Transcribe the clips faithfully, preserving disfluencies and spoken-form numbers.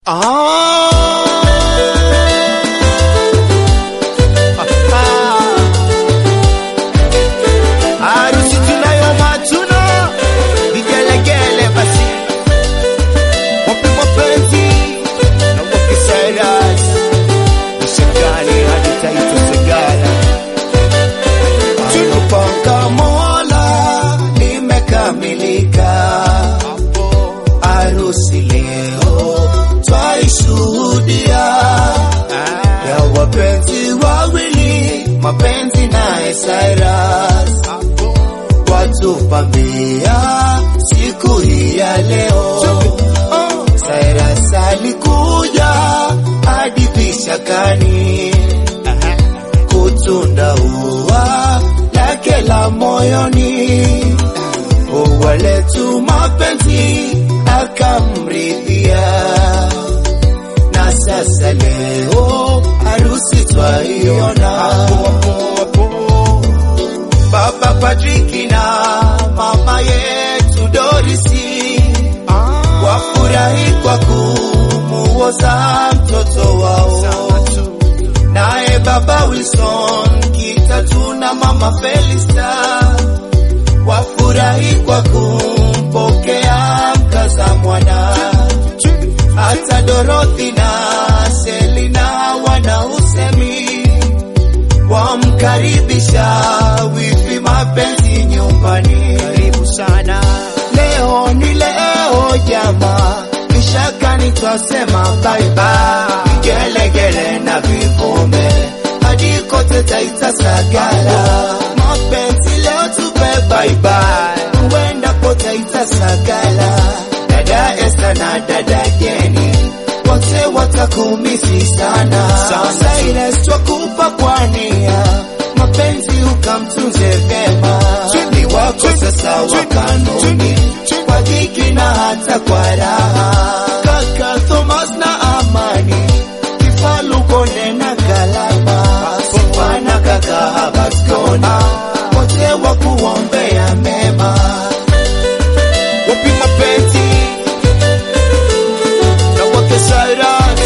Harusi tunayo matuna vigelegele basi wapi mapenzi na wapi sayras Mshakani hadi taito segala tunapanga Mola limekamilika harusi leo twaishuhudia ya wapenzi wawili mapenzi na Cyrus watupambia siku hii ya leo. Cyrus alikuja hadi Vishakani kutunda ua lake la moyoni, ua letu mapenzi akamridhia, na sasa leo harusi twaiona. Baba Patrick na mama yetu Dorisi wafurahi kwa kumuoza mtoto wao, naye baba Wilson Kitatu na mama Felista wafurahi kwa kumpokea mkaza mwana. Hata Dorothy na Selina wana usemi wamkaribisha wifi mapenzi nyumbani. Karibu sana, leo ni leo jamaa, Vishakani twasema bye bye, vigelegele na vivume hadi kote Taita Sagala. Mapenzi leo tupe bye bye, huenda kote Taita Sagala. Dada Esther na dada Jenny wote watakumisi sana. Cyrus twakupa kwa nia, mapenzi ukamtunze vyema, ni wako sasa wa kanuni, kwa dhiki na hata kwa raha. Kaka Thomas na Amani, Kifalu Konde na Galama, Sipana kaka Habatkona, wote wakuombea mema. Wapi mapenzi na wake Cyrus,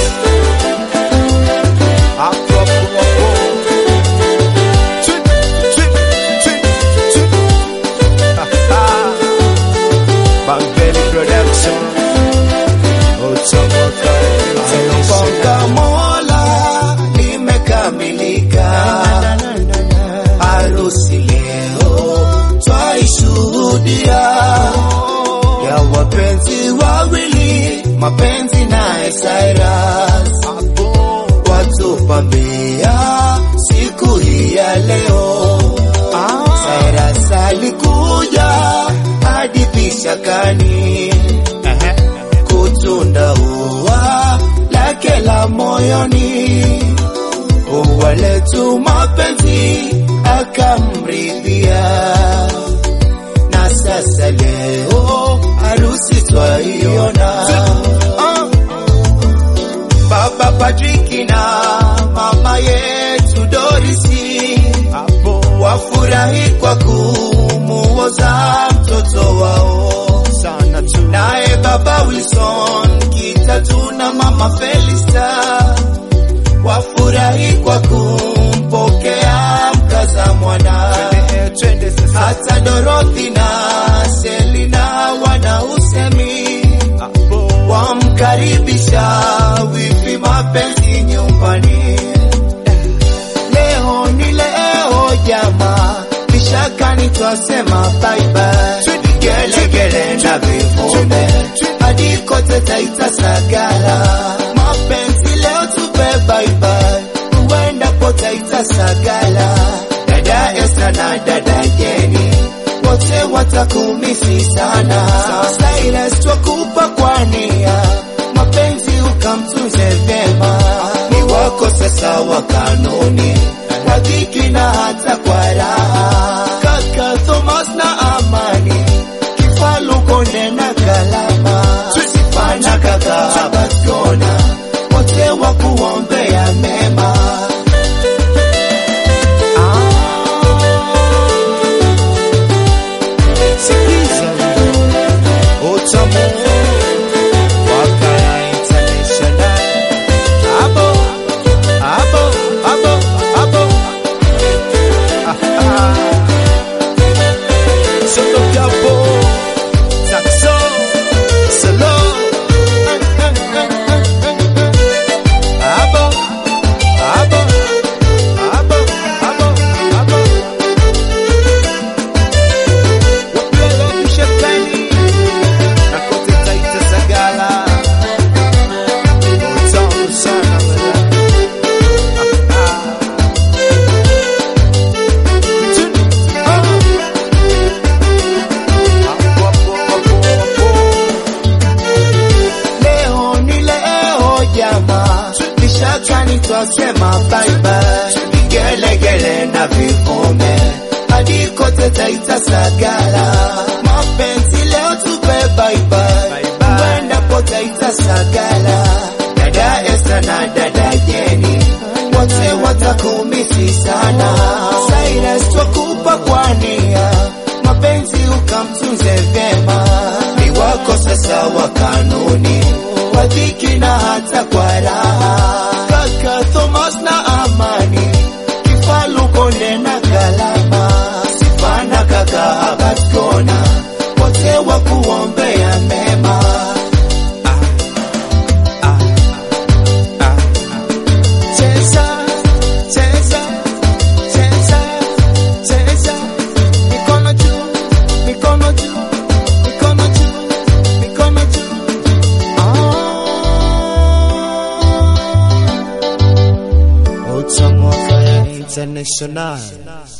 hapo hapo hapo chit chit chit chit Bangeli Production Ochomoka tunapanga Mola limekamilika harusi leo twaishuhudia ya wapenzi wawili mapenzi na Cyrus watupambia siku hii ya leo. Cyrus alikuja hadi Vishakani kutunda ua lake la moyoni, ua letu mapenzi akamridhia, na sasa leo harusi twaiona. Baba Patrick na mama yetu Dorisi wafurahi kwa kumuoza mtoto wao, naye baba Wilson Kitatu na mama Felista wafurahi kwa kumpokea mkaza mwana. Hata Dorothy na Selina wana usemi wamkaribisha wifi mapenzi nyumbani. Leo ni leo jamaa, Vishakani twasema bye bye, vigelegele na vivume hadi kote Taita Sagala. Mapenzi leo tupe bye bye, huenda kote Taita Sagala. Dada Esther na dada Jenny wote watakumisi sana. Cyrus twakupa kwa nia, mapenzi ukamtunze vyema, ni wako sasa wa kanuni, kwa dhiki na hata kwa raha. Kaka Thomas na Amani, Kifalu Konde na Galama, Sipana kaka Habatkona, wote wakuombea mema. Sikiza Otamu Wakaya International twasema bye bye. Vigelegele na vivume hadi kote Taita Sagara. Mapenzi leo tupe bye bye, mwenda po Taita Sagara. Dada Esta na dada Jenny wote watakumisi sana. Cyrus twakupa kwa nia, mapenzi ukamtunze vyema. Ni wako sasa wa kanuni, kwa dhiki na hata kwa raha. Kaka Thomas na Amani, Kifalu Konde na Kalama, Sifana kaka Abatkona, wote wakuombea mema. International.